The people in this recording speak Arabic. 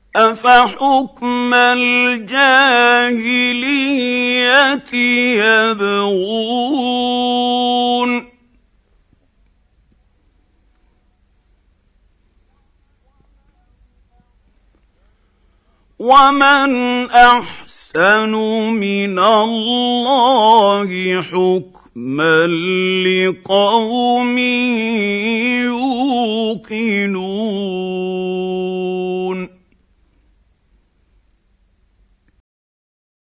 أفحكم الجاهلية يبغون ومن أحسن من الله حكما لقوم يوقنون.